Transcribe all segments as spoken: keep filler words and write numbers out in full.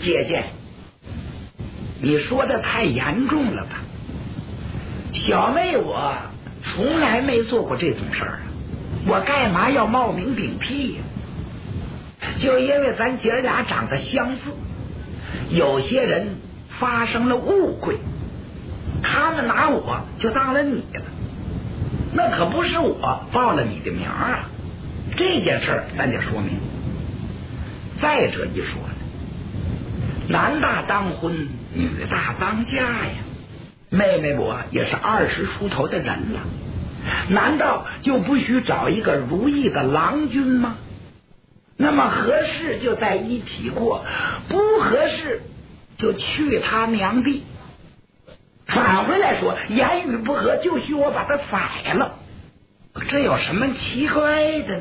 姐姐，你说的太严重了吧？小妹我从来没做过这种事儿，我干嘛要冒名顶替呀？就因为咱姐俩长得相似，有些人发生了误会，他们拿我就当了你了，那可不是我报了你的名啊！这件事儿咱得说明。再者一说呢，男大当婚，女大当嫁呀。妹妹我也是二十出头的人了，难道就不许找一个如意的郎君吗？那么合适就在一起过，不合适就去他娘地。反回来说，言语不合就许我把他宰了，这有什么奇怪的呢？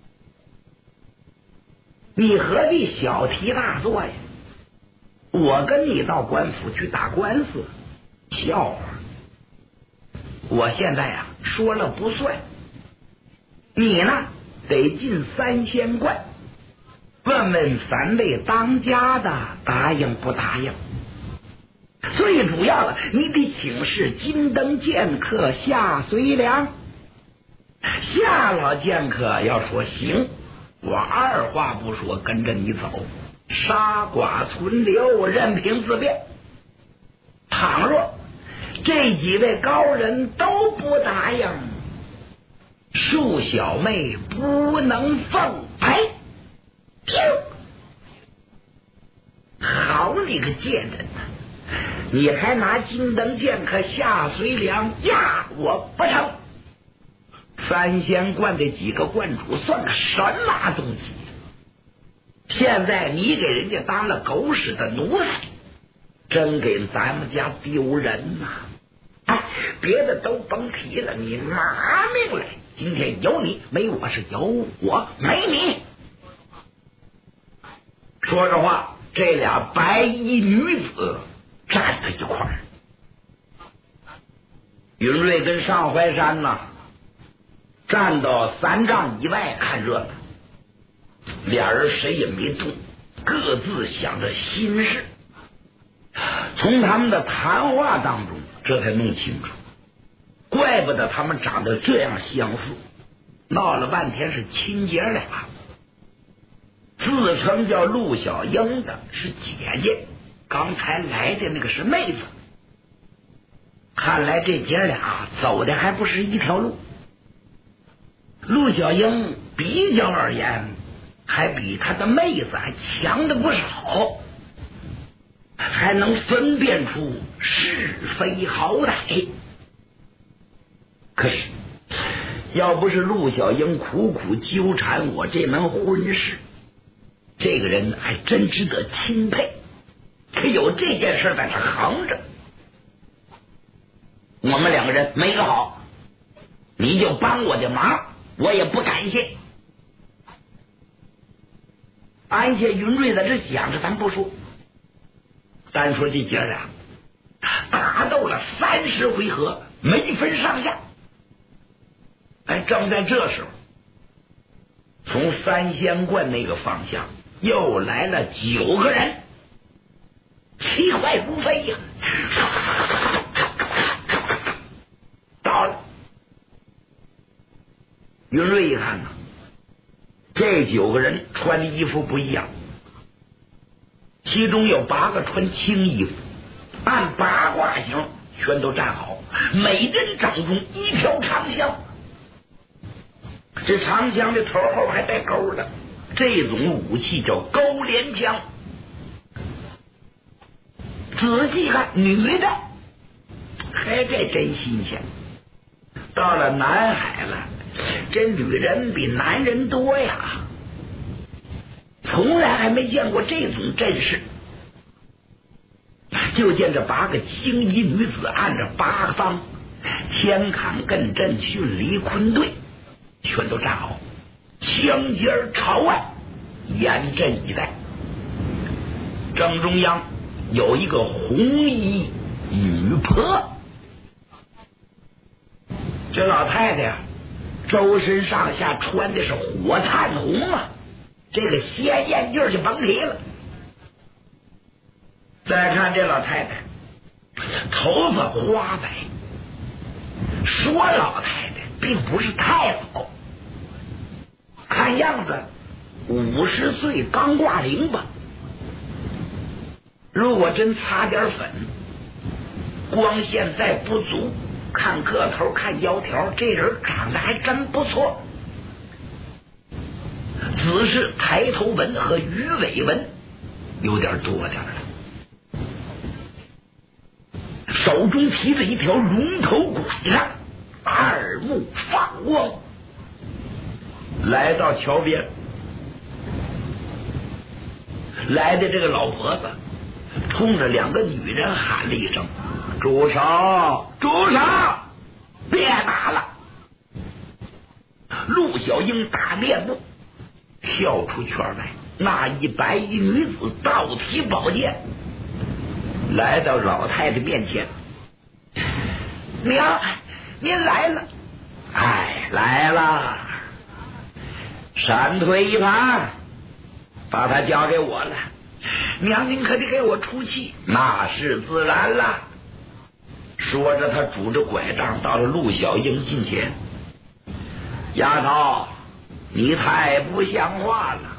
你何必小题大做呀？我跟你到官府去打官司，笑话！我现在呀、啊、说了不算，你呢得进三仙观，问问三位当家的答应不答应。最主要的，你得请示金灯剑客夏随良。夏老剑客要说行，我二话不说跟着你走，杀剐存留，任凭自便。倘若这几位高人都不答应，恕小妹不能奉陪。好你个贱人呐！你还拿金灯剑客夏随良压我不成？三仙观的几个观主算个什么东西？现在你给人家当了狗屎的奴才，真给咱们家丢人呐、啊！哎，别的都甭提了，你拿命来！今天有你没我，是有我没你。说着话，这俩白衣女子站在一块儿，云瑞跟上怀山呢，站到三丈以外看热闹，俩人谁也没动，各自想着心事。从他们的谈话当中，这才弄清楚，怪不得他们长得这样相似，闹了半天是亲姐俩。自称叫陆小英的是姐姐，刚才来的那个是妹子。看来这姐俩走的还不是一条路。陆小英比较而言，还比她的妹子还强的不少，还能分辨出是非好歹。可是要不是陆小英苦苦纠缠我这门婚事，这个人还真值得钦佩，可有这件事在这横着。我们两个人没个好，你就帮我的忙，我也不感谢。安谢云瑞在这想着，咱不说，单说这姐俩打斗了三十回合，没分上下。哎，正在这时候，从三仙观那个方向又来了九个人，奇快如飞呀、啊！到了，云瑞一看呢，这九个人穿的衣服不一样，其中有八个穿青衣服，按八卦形全都站好，每人掌中一条长枪，这长枪的头后还带钩的，这种武器叫钩镰枪。仔细看，女的，还这真新鲜。到了南海了，这女人比男人多呀，从来还没见过这种阵势。就见这八个青衣女子按着八方天坎艮震巽离坤兑全都站好，枪尖朝外，严阵以待。正中央有一个红衣女婆，这老太太呀、啊，周身上下穿的是火炭红啊，这个鲜艳劲儿就甭提了。 再看这老太太，头发花白，说老太太并不是太老，看样子五十岁刚挂零吧。如果真擦点粉，光线再不足，看个头看腰条，这人长得还真不错。只是抬头纹和鱼尾纹有点多点了，手中提着一条龙头拐杖，二目放光，来到桥边。来的这个老婆子冲着两个女人喊了一声：“住手！住手！别打了！”陆小英打面目，跳出圈外，那一白衣女子倒提宝剑，来到老太太面前：“娘，您来了。”“哎，来了。”闪退一旁，把他交给我了。娘，您可得给我出气。那是自然了。说着，他拄着拐杖到了陆小英近前：“丫头，你太不像话了！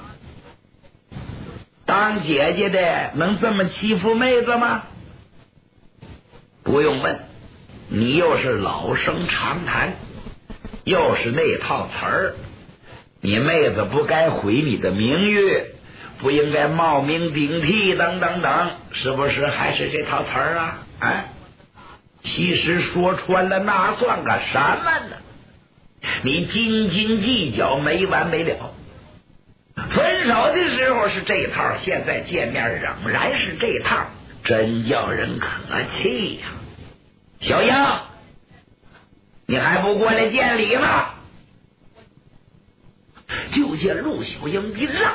当姐姐的能这么欺负妹子吗？不用问，你又是老生常谈，又是那套词儿，你妹子不该毁你的名誉，不应该冒名顶替，等等等，是不是还是这套词儿啊？啊，其实说穿了，那算个什么呢？你斤斤计较没完没了，分手的时候是这套，现在见面仍然是这套，真叫人可气呀！小英，你还不过来见礼吗？就见陆小英一让，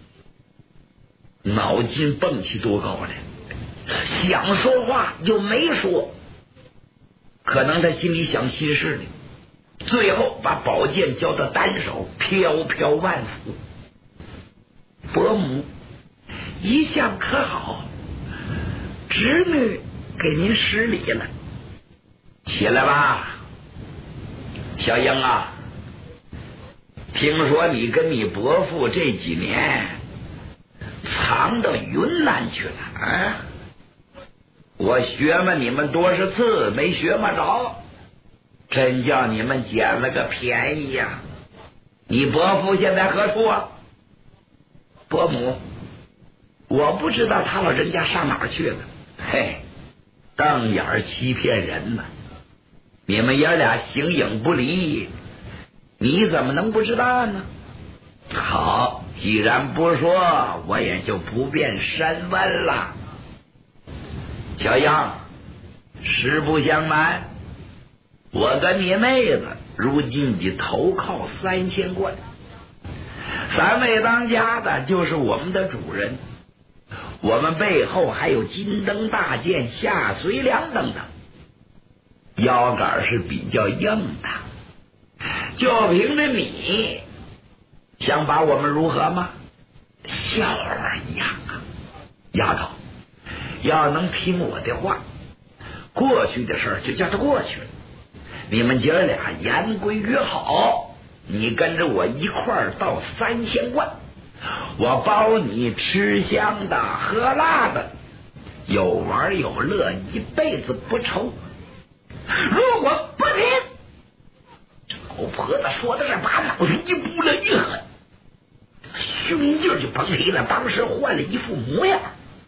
脑筋蹦起多高来，想说话又没说，可能他心里想心事呢。最后把宝剑交到单手，飘飘万福。伯母一向可好，侄女给您施礼了。起来吧，小英啊，听说你跟你伯父这几年藏到云南去了啊？我学嘛你们多少次没学嘛着，真叫你们捡了个便宜呀、啊！你伯父现在何处啊？伯母，我不知道他老人家上哪儿去了。嘿，瞪眼欺骗人呢！你们爷俩形影不离，你怎么能不知道呢？好，既然不说，我也就不便深问了。小杨，实不相瞒，我跟你妹子如今已投靠三千贯，三位当家的就是我们的主人，我们背后还有金灯大剑、夏随良等等，腰杆是比较硬的。就凭着你，想把我们如何吗？笑话一样啊！丫头，要能听我的话，过去的事儿就叫它过去了。你们姐俩言归约好，你跟着我一块儿到三千贯，我包你吃香的喝辣的，有玩有乐，一辈子不愁。如果不听，这老婆子说的是把脑袋一扑了一狠，胸劲就绷起了，当时换了一副模样，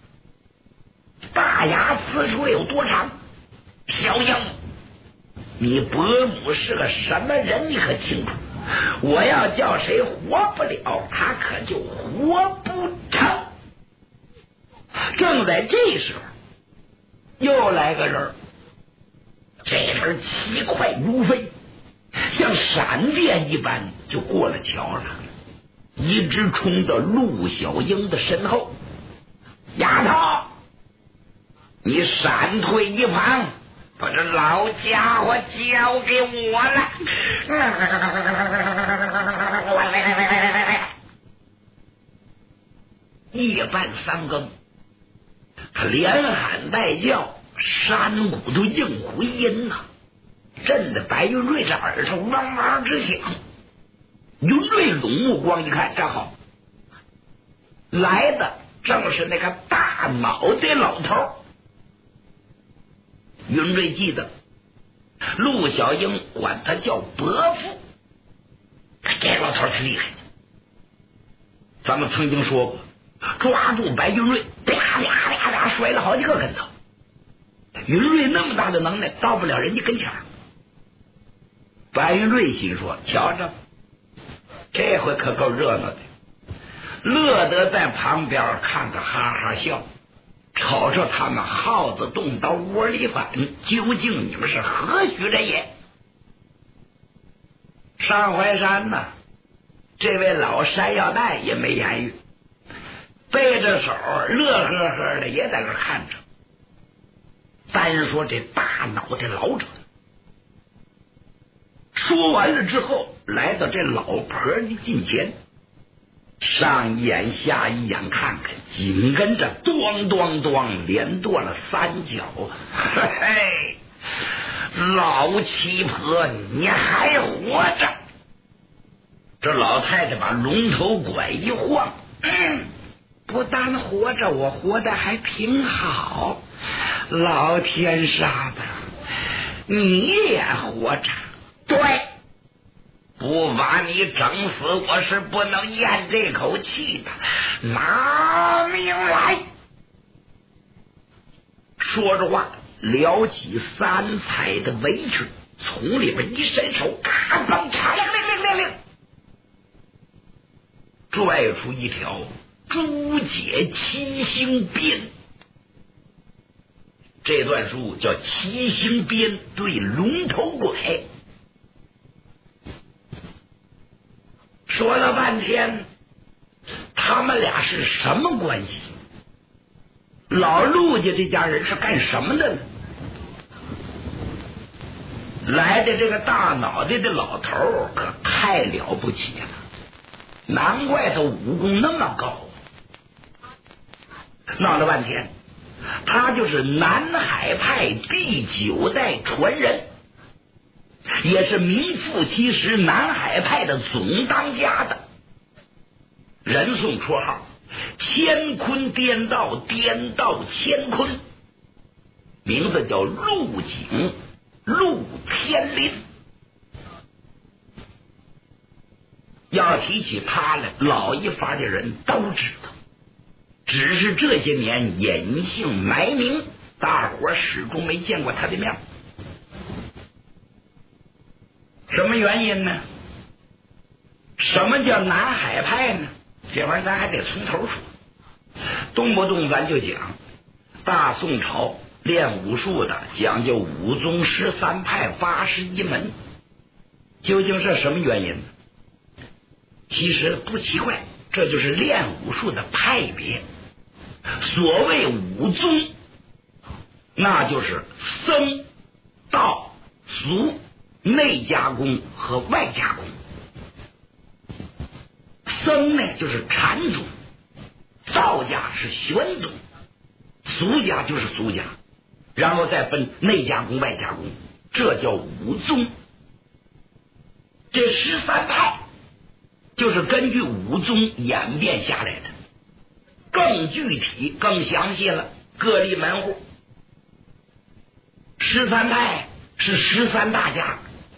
大牙呲出来有多长？小英，你伯母是个什么人你可清楚，我要叫谁活不了，他可就活不成。正在这时候，又来个人，这人奇快如飞，像闪电一般就过了桥了，一直冲到陆小英的身后。丫头，你闪退一旁，把这老家伙交给我了。夜半三更， 连喊带叫，山谷都应回音呐、啊，震得白云瑞这耳朵汪汪直响。云瑞拢目光一看，正好来的正是那个大脑袋老头。云瑞记得陆小英管他叫伯父，这老头是厉害的。咱们曾经说过，抓住白云瑞，啪啪啪啪摔了好几个跟头。云瑞那么大的能耐，到不了人家跟前。白云瑞心说：瞧着，这回可够热闹的，乐得在旁边看个哈哈笑。瞅瞅他们耗子洞到窝里反，究竟你们是何许人也？上淮山呢，这位老山药袋也没言语，背着手乐呵呵的也在那看着。单说这大脑袋老者，说完了之后，来到这老婆的近前，上一眼下一眼看看，紧跟着咣咣咣连断了三脚。嘿嘿，老七婆你还活着？这老太太把龙头拐一晃，嗯，不但活着，我活得还挺好。老天杀的，你也活着？对，不把你整死，我是不能咽这口气的。拿命来！说着话，撩起三彩的围裙，从里边一伸手，咔嘣咔亮亮亮亮亮，拽出一条朱解七星鞭。这段书叫七星鞭对龙头拐。说了半天，他们俩是什么关系？老陆家这家人是干什么的呢？来的这个大脑袋的老头可太了不起了，难怪他武功那么高。闹了半天，他就是南海派第九代传人，也是名副其实南海派的总当家的，人送绰号乾坤颠倒，颠倒乾坤，名字叫陆景陆天林。要提起他来，老一伐的人都知道，只是这些年隐姓埋名，大伙始终没见过他的面。什么原因呢？什么叫南海派呢？这玩意儿咱还得从头说。动不动咱就讲大宋朝练武术的讲究武宗十三派八十一门，究竟是什么原因呢？其实不奇怪，这就是练武术的派别。所谓武宗，那就是僧道俗内加工和外加工。僧呢就是禅宗，道家是玄宗，俗家就是俗家，然后再分内加工外加工，这叫武宗。这十三派就是根据武宗演变下来的，更具体更详细了，各立门户。十三派是十三大家，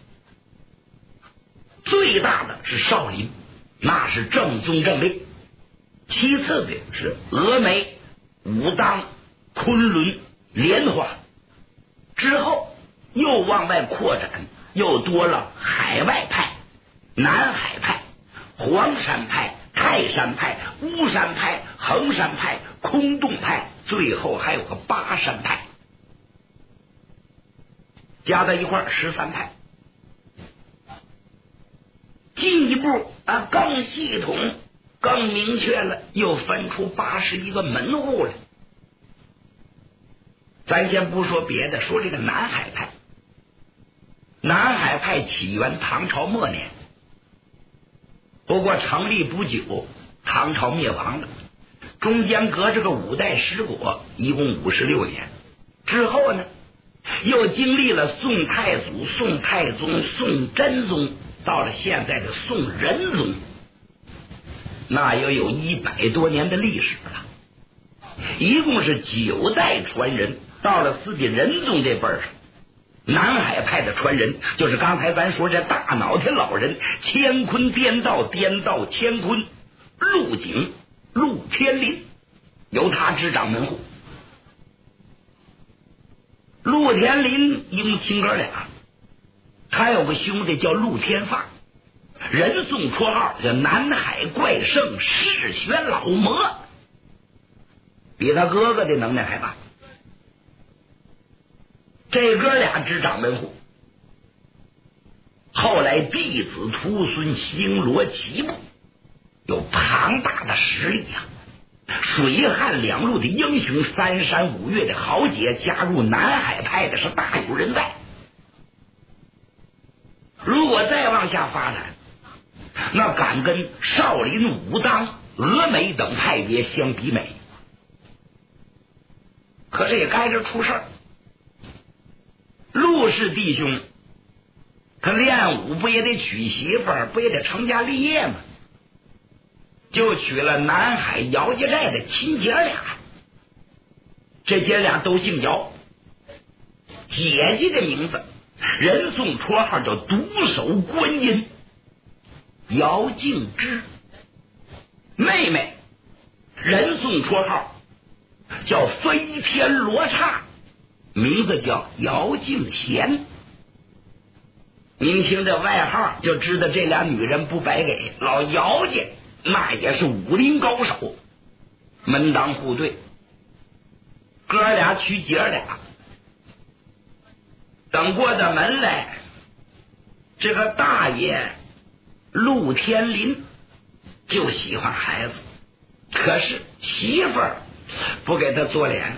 最大的是少林，那是正宗正列，其次的是峨眉、武当、昆仑、莲花，之后又往外扩展，又多了海外派、南海派、黄山派、泰山派、巫山派、衡山派、空洞派，最后还有个巴山派，加在一块儿十三派。进一步啊，更系统更明确了，又分出八十一个门户来。咱先不说别的，说这个南海派。南海派起源唐朝末年，不过成立不久，唐朝灭亡了。 中间隔着个五代十国，一共五十六年。之后呢，又经历了宋太祖、宋太宗、宋真宗，到了现在的宋仁宗，那又有一百多年的历史了。一共是九代传人。到了四帝仁宗这辈儿上，南海派的传人就是刚才咱说这大脑袋老人，乾坤颠倒，颠倒乾坤，陆景陆天林，由他执掌门户。陆天林一共亲哥俩，还有个兄弟叫陆天放，人送绰号叫南海怪圣嗜血老魔，比他哥哥的能耐还大。这哥俩执掌门户，后来弟子徒孙星罗棋布，有庞大的实力呀、啊！水旱两路的英雄，三山五岳的豪杰，加入南海派的是大有人在。如果再往下发展，那敢跟少林、武当、峨眉等派别相比美。可是也该着出事儿。陆氏弟兄他练武不也得娶媳妇儿，不也得成家立业吗？就娶了南海姚家寨的亲姐俩，这姐俩都姓姚。姐姐的名字人送绰号叫独守观音姚静之，妹妹人送绰号叫飞天罗刹，名字叫姚静贤。您听这外号就知道这俩女人不白给，老姚家那也是武林高手，门当户对，哥俩娶姐俩。等过到门来，这个大爷陆天林就喜欢孩子，可是媳妇儿不给他做脸。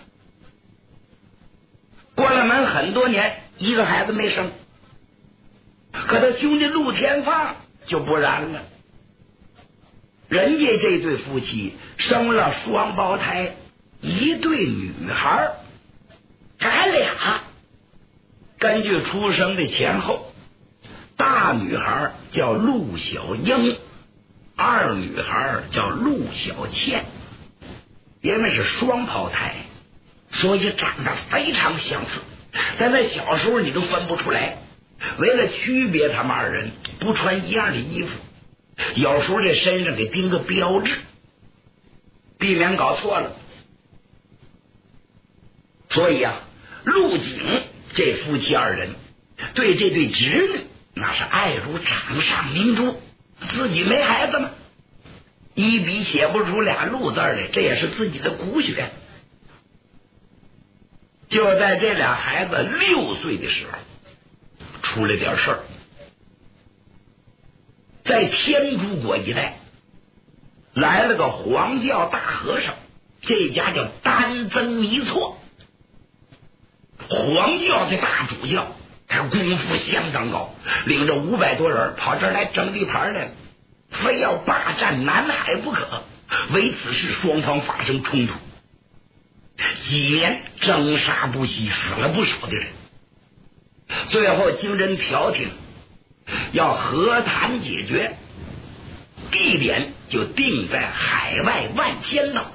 过了门很多年，一个孩子没生。可他兄弟陆天放就不然了，人家这对夫妻生了双胞胎，一对女孩，咱俩根据出生的前后，大女孩叫陆小英，二女孩叫陆小倩，因为是双胞胎，所以长得非常相似，在那小时候你都分不出来。为了区别他们二人，不穿一样的衣服，有时候这身上给钉个标志，避免搞错了。所以啊，陆景这夫妻二人对这对侄女那是爱如掌上明珠，自己没孩子吗？一笔写不出俩陆字来，这也是自己的骨血。就在这俩孩子六岁的时候，出了点事儿。在天竺国一带来了个黄教大和尚，这家叫丹增弥错。黄教的大主教他功夫相当高，领着五百多人跑这儿来争地盘来了，非要霸占南海不可。为此事双方发生冲突，几年征杀不息，死了不少的人。最后经人调停，要和谈解决，地点就定在海外万千岛。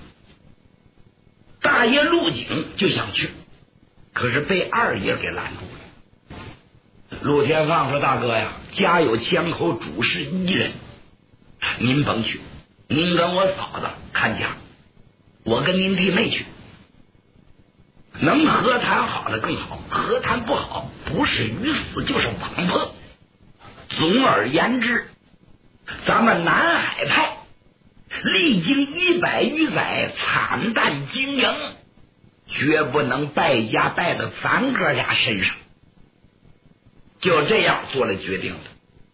大爷陆景就想去，可是被二爷给拦住了。陆天放说：“大哥呀，家有枪口，主事一人，您甭去，您跟我嫂子看家，我跟您弟妹去。能和谈好了更好，和谈不好，不是鱼死就是网破。总而言之，咱们南海派历经一百余载惨淡经营，绝不能败家败到咱哥俩身上。”就这样做了决定了。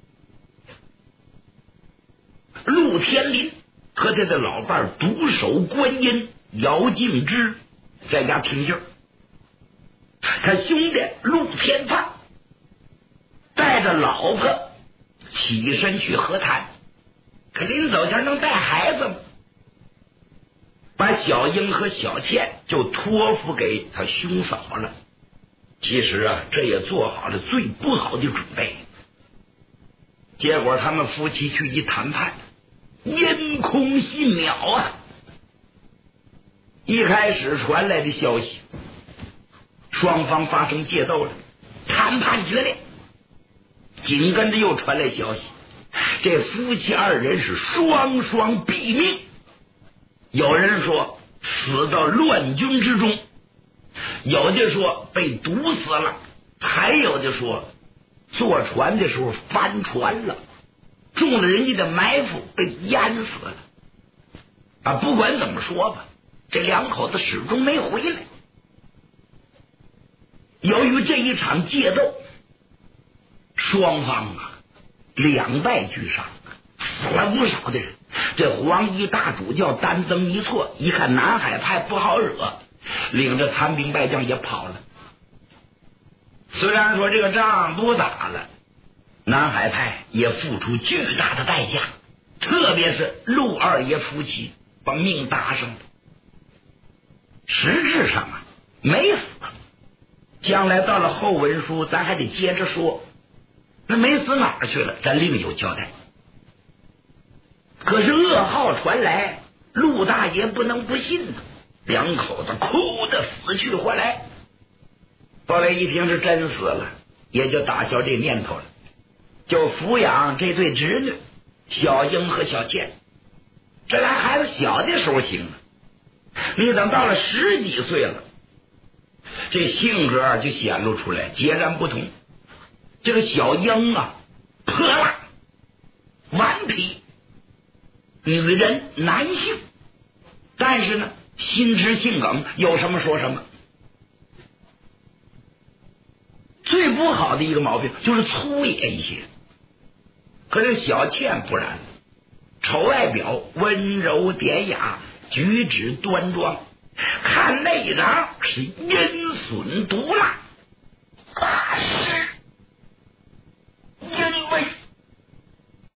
陆天林和他的老伴独守观音姚敬之在家听信儿，他兄弟陆天放带着老婆起身去和谈，可临走前能带孩子吗？ 把小英和小倩就托付给他兄嫂了。其实啊，这也做好了最不好的准备。结果他们夫妻去一谈判，音空信鸟啊！一开始传来的消息，双方发生械斗了，谈判决裂。紧跟着又传来消息，这夫妻二人是双双毙命。有人说死到乱军之中，有的说被毒死了，还有的说坐船的时候翻船了，中了人家的埋伏被淹死了。啊，不管怎么说吧，这两口子始终没回来。由于这一场械斗，双方啊两败俱伤，死了不少的人。这黄衣大主教单增一错，一看南海派不好惹，领着残兵败将也跑了。虽然说这个仗不打了，南海派也付出巨大的代价，特别是陆二爷夫妻把命搭上了。实质上啊没死，将来到了后文书咱还得接着说，那没死哪儿去了，咱另有交代。可是噩耗传来，陆大爷不能不信呢，两口子哭得死去活来。后来一听是真死了，也就打消这念头了，就抚养这对侄女小英和小倩。这俩孩子小的时候行了，你等到了十几岁了，这性格就显露出来截然不同。这个小英啊泼辣顽皮，女人男性，但是呢心直性梗，有什么说什么。最不好的一个毛病就是粗野一些。可是小倩不然，瞅外表温柔典雅，举止端庄，看内瓤是阴损毒辣，大师